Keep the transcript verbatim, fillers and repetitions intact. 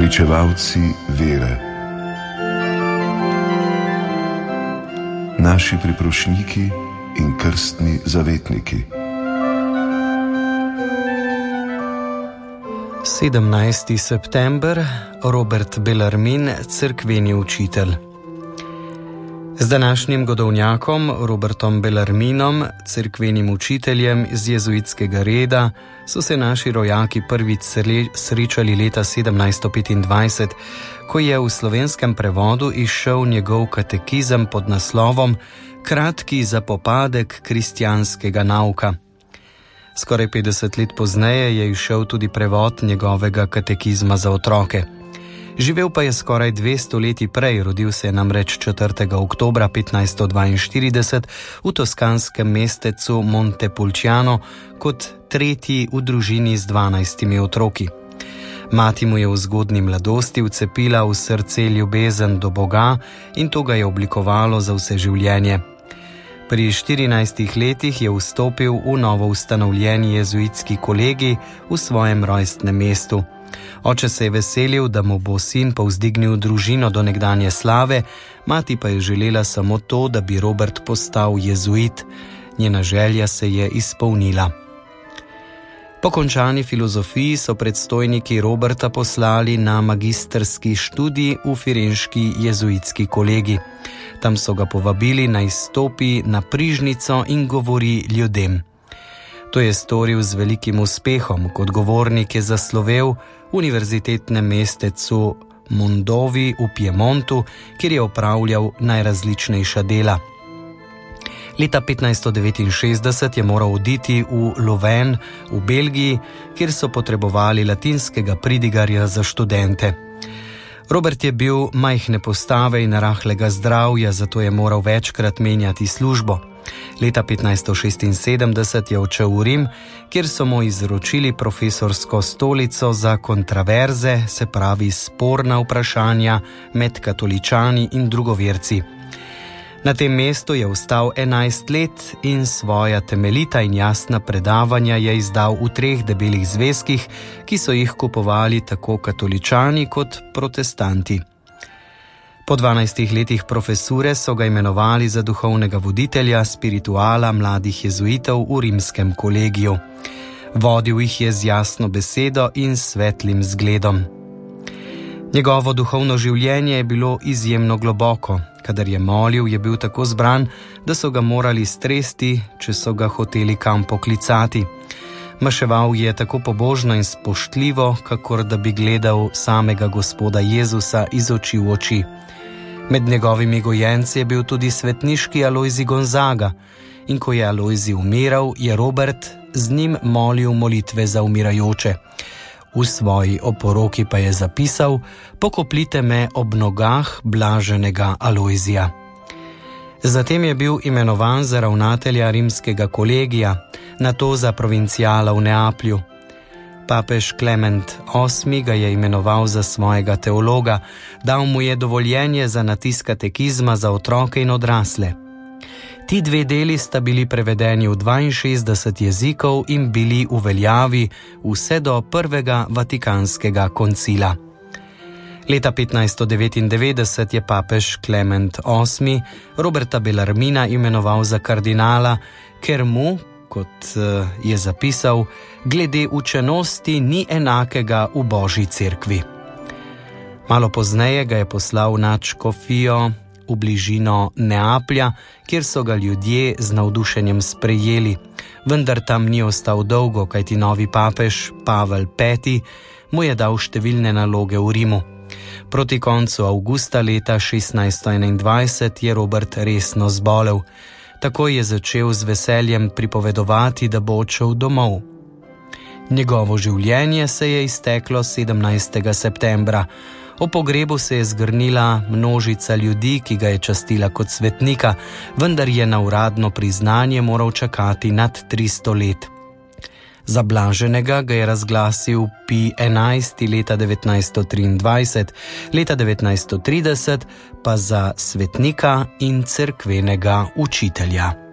Pričevalci vere. Naši priprošniki in krstni zavetniki. sedemnajsti september, Robert Bellarmin, cerkveni učitelj. Z današnjim godovnjakom Robertom Bellarminom, cerkvenim učiteljem iz jezuitskega reda, so se naši rojaki prvič srečali leta sedemnajststo petindvajset, ko je v slovenskem prevodu izšel njegov katekizem pod naslovom Kratki zapopadek kristjanskega nauka. Skoraj petdeset let pozneje je izšel tudi prevod njegovega katekizma za otroke. Živel pa je skoraj dve stoletji prej, rodil se je namreč četrtega oktobra petnajststo dvainštirideset v toskanskem mestecu Montepulciano kot tretji v družini z dvanajstimi otroki. Mati mu je v zgodnji mladosti vcepila v srce ljubezen do Boga in to ga je oblikovalo za vse življenje. Pri štirinajstih letih je vstopil v novo ustanovljeni jezuitski kolegij v svojem rojstnem mestu. Oče se je veselil, da mu bo sin povzdignil družino do nekdanje slave, mati pa je želela samo to, da bi Robert postal jezuit. Njena želja se je izpolnila. Po končani filozofiji so predstojniki Roberta poslali na magistrski študij v firenški jezuitski kolegij. Tam so ga povabili, naj stopi na prižnico in govori ljudem. To je storil z velikim uspehom, kot govornik je zaslovel v univerzitetnem mestecu Mondovi v Piemontu, kjer je opravljal najrazličnejša dela. Leta petnajststo devetinšestdeset je moral oditi v Louvain v Belgiji, kjer so potrebovali latinskega pridigarja za študente. Robert je bil majhne postave in rahlega zdravja, zato je moral večkrat menjati službo. Leta petnajststo šestinsedemdeset je odšel v Rim, kjer so mu izročili profesorsko stolico za kontraverze, se pravi sporna vprašanja med katoličani in drugoverci. Na tem mestu je ostal enajst let in svoja temeljita in jasna predavanja je izdal v treh debelih zvezkih, ki so jih kupovali tako katoličani kot protestanti. Po dvanajstih letih profesure so ga imenovali za duhovnega voditelja spirituala mladih jezuitov v rimskem kolegiju. Vodil jih je z jasno besedo in svetlim zgledom. Njegovo duhovno življenje je bilo izjemno globoko. Kadar je molil, je bil tako zbran, da so ga morali stresti, če so ga hoteli kam poklicati. Maševal je tako pobožno in spoštljivo, kakor da bi gledal samega Gospoda Jezusa iz oči v oči. Med njegovimi gojenci je bil tudi svetniški Alojzij Gonzaga in ko je Alojzij umiral, je Robert z njim molil molitve za umirajoče. V svoji oporoki pa je zapisal: Pokopljite me ob nogah blaženega Alojzija. Zatem je bil imenovan za ravnatelja rimskega kolegija, nato za provincijala v Neaplju. Papež Klement osmi ga je imenoval za svojega teologa, dal mu je dovoljenje za natisk katekizma za otroke in odrasle. Ti dve deli sta bili prevedeni v dvainšestdeset jezikov in bili v veljavi vse do prvega vatikanskega koncila. Leta petnajststo devetindevetdeset je papež Klement osmi Roberta Bellarmina imenoval za kardinala, ker mu, kot je zapisal, glede učenosti ni enakega v Božji cerkvi. Malo pozneje ga je poslal v nadškofijo v bližino Neaplja, kjer so ga ljudje z navdušenjem sprejeli, vendar tam ni ostal dolgo, kajti novi papež Pavel peti mu je dal številne naloge v Rimu. Proti koncu avgusta leta šestnajststo enaindvajset je Robert resno zbolel. Takoj je začel z veseljem pripovedovati, da bo odšel domov. Njegovo življenje se je izteklo sedemnajstega septembra. O pogrebu se je zgrnila množica ljudi, ki ga je častila kot svetnika, vendar je na uradno priznanje moral čakati nad tristo let. Za blaženega ga je razglasil Pij enajsti leta devetnajststo triindvajset, leta devetnajststo trideset pa za svetnika in cerkvenega učitelja.